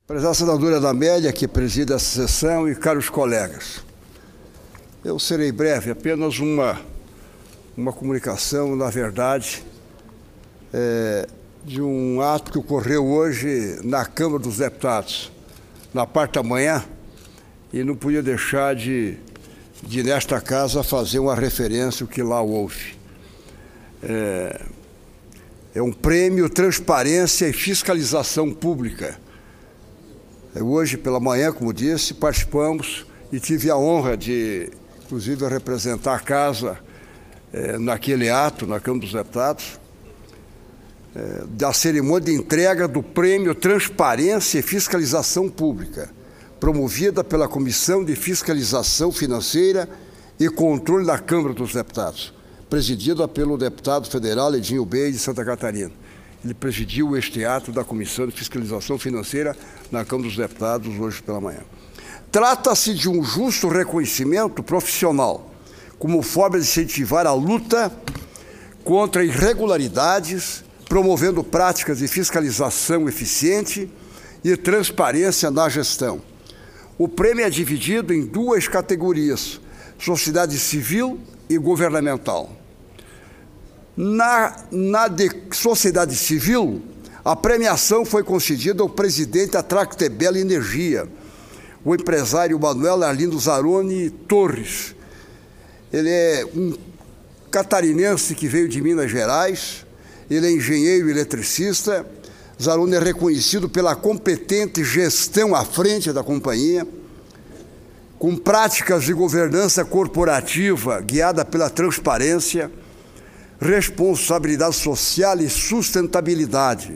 Prezada senadora Anamélia, que preside essa sessão, e caros colegas, eu serei breve, apenas uma comunicação, na verdade, de um ato que ocorreu hoje na Câmara dos Deputados, na parte da manhã, e não podia deixar de nesta casa, fazer uma referência ao que lá houve. É um prêmio Transparência e Fiscalização Pública. Hoje, pela manhã, como disse, participamos e tive a honra de, inclusive, representar a casa naquele ato, na Câmara dos Deputados, da cerimônia de entrega do Prêmio Transparência e Fiscalização Pública, promovida pela Comissão de Fiscalização Financeira e Controle da Câmara dos Deputados, presidida pelo deputado federal Edinho Bey, de Santa Catarina. Ele presidiu este ato da Comissão de Fiscalização Financeira na Câmara dos Deputados hoje pela manhã. Trata-se de um justo reconhecimento profissional, como forma de incentivar a luta contra irregularidades, promovendo práticas de fiscalização eficiente e transparência na gestão. O prêmio é dividido em duas categorias: sociedade civil e governamental. Na de sociedade civil, a premiação foi concedida ao presidente da Tractebel Energia, o empresário Manuel Arlindo Zaroni Torres. Ele é um catarinense que veio de Minas Gerais, ele é engenheiro eletricista. Zaroni é reconhecido pela competente gestão à frente da companhia, com práticas de governança corporativa guiada pela transparência, responsabilidade social e sustentabilidade.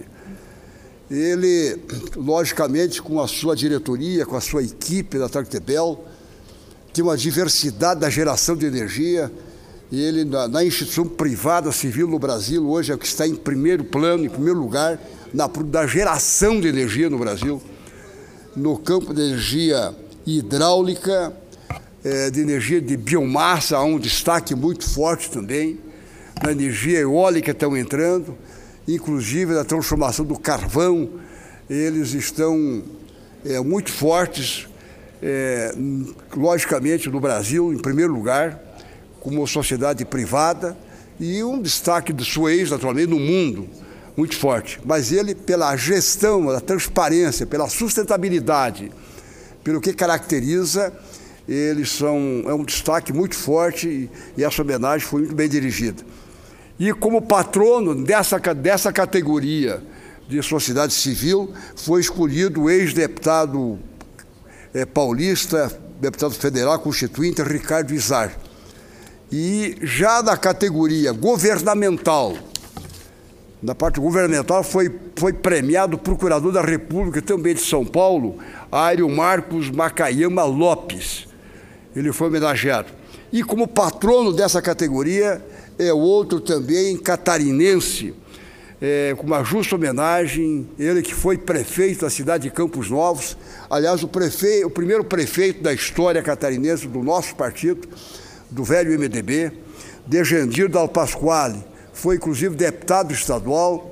Ele, logicamente, com a sua diretoria, com a sua equipe da Tractebel, tem uma diversidade da geração de energia. E ele, na instituição privada civil no Brasil, hoje é o que está em primeiro plano, em primeiro lugar, da geração de energia no Brasil, no campo de energia hidráulica, de energia de biomassa, há um destaque muito forte também. Na energia eólica estão entrando, inclusive na transformação do carvão, eles estão muito fortes, logicamente no Brasil, em primeiro lugar, como sociedade privada, e um destaque de sua ex, naturalmente, no mundo, muito forte. Mas ele, pela gestão, pela transparência, pela sustentabilidade, pelo que caracteriza, eles é um destaque muito forte, e essa homenagem foi muito bem dirigida. E como patrono dessa categoria de sociedade civil, foi escolhido o ex-deputado paulista, deputado federal constituinte, Ricardo Izar. E já na categoria governamental, na parte governamental, foi premiado o procurador da República, também de São Paulo, Aírio Marcos Macayama Lopes. Ele foi homenageado. E como patrono dessa categoria, é outro também catarinense, com uma justa homenagem, ele que foi prefeito da cidade de Campos Novos, aliás, o primeiro prefeito da história catarinense do nosso partido, do velho MDB, Dejandir Dal Pasquale, foi inclusive deputado estadual,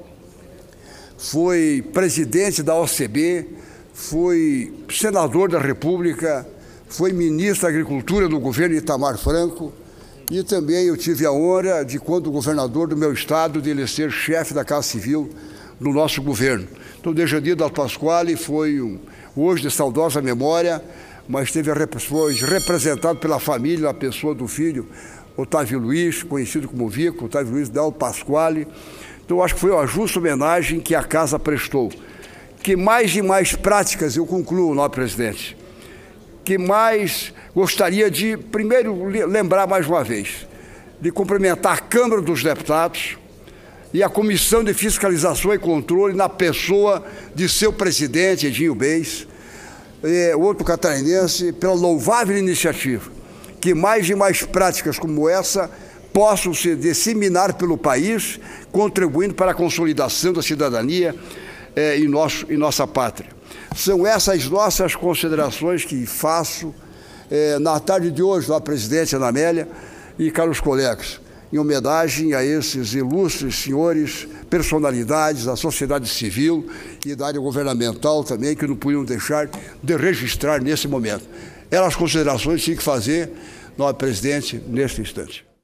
foi presidente da OCB, foi senador da República, foi ministro da Agricultura no governo Itamar Franco, e também eu tive a honra de, quando governador do meu estado, de ele ser chefe da Casa Civil do nosso governo. Então, Dejandir Dal Pasquale foi, hoje de saudosa memória, mas foi representado pela família, a pessoa do filho, Otávio Luiz, conhecido como Vico, Otávio Luiz Dal Pasquale. Então, acho que foi uma justa homenagem que a Casa prestou. Que mais e mais práticas, eu concluo, nobre presidente, que mais gostaria de, primeiro, lembrar mais uma vez, de cumprimentar a Câmara dos Deputados e a Comissão de Fiscalização e Controle, na pessoa de seu presidente, Edinho Bey, outro catarinense, pela louvável iniciativa, que mais e mais práticas como essa possam se disseminar pelo país, contribuindo para a consolidação da cidadania em nossa pátria. São essas nossas considerações que faço na tarde de hoje, lá, presidente Anamélia e caros colegas, em homenagem a esses ilustres senhores personalidades da sociedade civil e da área governamental também, que não podiam deixar de registrar nesse momento. Eram as considerações que tinha que fazer, nobre presidente, neste instante.